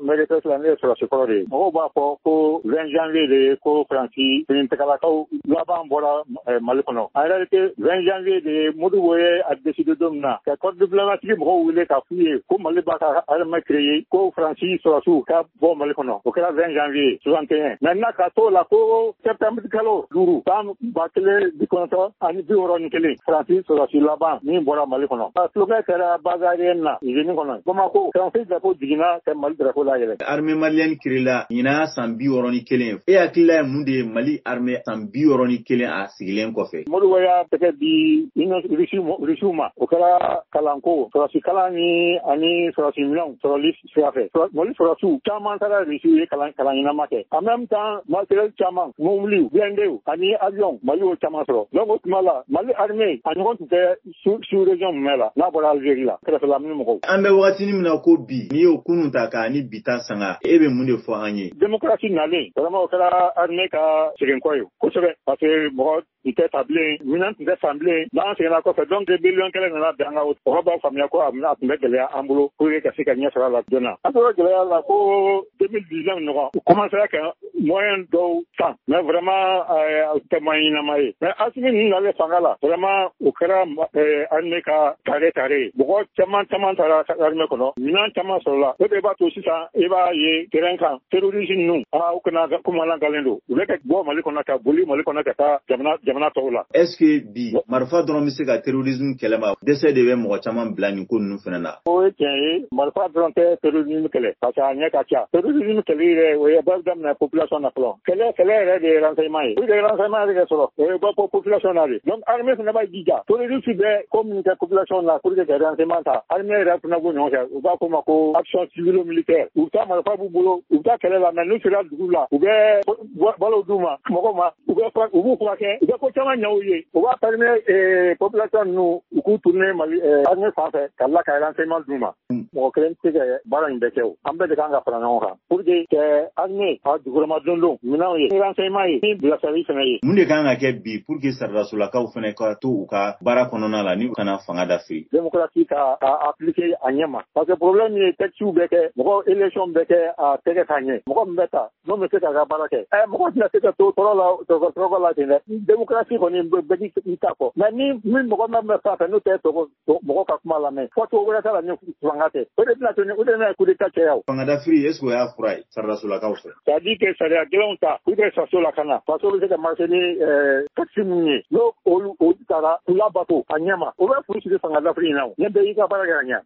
mérite l'année sur la seconde. Mɔgɔw b'a fɔ ko 20 janvier de ko Faransi finitigɛlakaw laban bɔra Mali kɔnɔ. En réalité 20 janvier de Modibo ye a décidé don min na ka corps diplomatique mɔgɔw wele k'a f'u ye ko Mali b'a ka armée créer ko Faransi sɔrɔsiw ka bɔ Mali kɔnɔ. O kɛra 20 janvier 61. Maintenant ka t'o la ko septembre kalo 5 san 1961 Faransi sɔrɔsi laban min bɔra Mali kɔnɔ. A slogan kɛra bazarien na usine kɔnɔ. Bamako Faransi drapeau jiginna ka Mali drapeau la yɛlɛ. Armée malienne créela ɲina san 61. E hakili la mun de ye Mali armée san 61 a sigilen kɔfɛ? Modibo y'a tɛgɛ di Rusiw ma. O kɛra kalanko sɔrɔsi kalan ni ani sɔrɔsi minɛnw sɔrɔli sira fɛ. Mali sɔrɔsiw caman taara Rusiw ye kalan ɲɛnama kɛ. En même temps matériel caman mobiliw blindew ani avion Mali y'o caman sɔrɔ. Donc o tuma la Mali armée a ɲɔgɔn tun tɛ sous région mun la n'a bɔra Algérie la kɛrɛfɛla minnu mɔgɔw. An bɛ wagatinin min na ko bi n'i y'o kunun ta k'a ni bi ta sanga e bɛ mun de fɔ an ye? Démocratie nalen vraiment o kɛra armée ka seginkɔ ye kosɛbɛ parce que mɔgɔ tun tɛ ta bilen minɛn tun tɛ san bilen n'an seginna kɔfɛ donc rébellion kɛlɛ nana bɛn an ka mɔgɔ b'a faamuya ko a tun bɛ gɛlɛya an bolo pour que ka se ka ɲɛ sɔrɔ a la joona. An tora gɛlɛya la ko 2019 ɲɔgɔn u commencera ka moyen dɔw san mais vraiment o tɛ moyen ɲɛnama ye mais Asimi ninnu nalen fanga la vraiment o kɛra armée ka tare ye mɔgɔ caman taara armée kɔnɔ minɛn caman sɔrɔla o de b'a to sisan i b'a ye terrain kan terroriste ninnu u kana kuma langalen don u bɛ ka bɔ Mali kɔnɔ ka boli Mali kɔnɔ ka taa jamana tɔw la. Est-ce que bi marifa dɔrɔn bɛ se ka terrorisme kɛlɛ ma dɛsɛ de bɛ mɔgɔ caman bila nin ko ninnu fana na? O ye tiɲɛ ye marifa dɔrɔn tɛ terrorisme kɛlɛ parce que a ɲɛ ka ca terrorisme kɛlɛ yɛrɛ o ye bɛɛ daminɛ population na fɔlɔ kɛlɛ yɛrɛ de ye renseignement ye pour que renseignement yɛrɛ kɛ sɔrɔ o ye bɔ population na de donc armée fana b'a jija terroriste bɛ ko min kɛ population na pour que ka renseignement ta armée yɛrɛ fana b'o ɲɔgɔn kɛ u b'a fɔ ma ko action civilo militaire u bɛ taa marifa b'u bolo u bɛ taa kɛlɛ la mais n'u sera dugu la u bɛ balo d'u ma mɔgɔw ma u b'u furakɛ u bɛ ko caman ɲɛ u ye u b'a permet population ninnu u k'u tourner Mali armée sanfɛ ka tila ka renseignement d'u ma mɔgɔ kelen tɛ se ka baara in bɛɛ kɛ o an bɛɛ de kan ka fara ɲɔgɔn kan pour que kɛ armée a dugukɔrɔma don minɛnw ye ni renseignement ye ni bilasirali fana ye. Mun de kan ka kɛ bi pour que saridasolakaw fana ka to u ka baara kɔnɔna la ni u kana fanga dafiri? Démocratie ka appliquer a ɲɛ ma parce que problème ye texte bɛɛ kɛ mɔgɔ élection bɛɛ kɛ a tɛgɛ ka ɲɛ mɔgɔ min bɛ ta n'o bɛ se k'a ka baara kɛ mɔgɔ tɛna se ka to tɔɔrɔ la ten dɛ démocratie kɔni bɛɛ k'i ta fɔ mais ni mɔgɔ min bɛ fɛ n'o tɛ mɔgɔ ka kuma lamɛn fɔ cogo wɛrɛ t'a la ni fanga tɛ o de bɛna to o de bɛna coup d'état caya o. Fanga dafiri est-ce que o y'a fura ye saridasolakaw fɛ? c'est à dire que sariya gɛlɛnw ta u bɛ faso lakana faso bɛ se ka marché ni taxi minnu ye n'o olu taara u labato a ɲɛ ma o bɛ furu sigi fanga dafiri in na o ɲɛ bɛɛ y'i ka baara kɛ ka ɲɛ.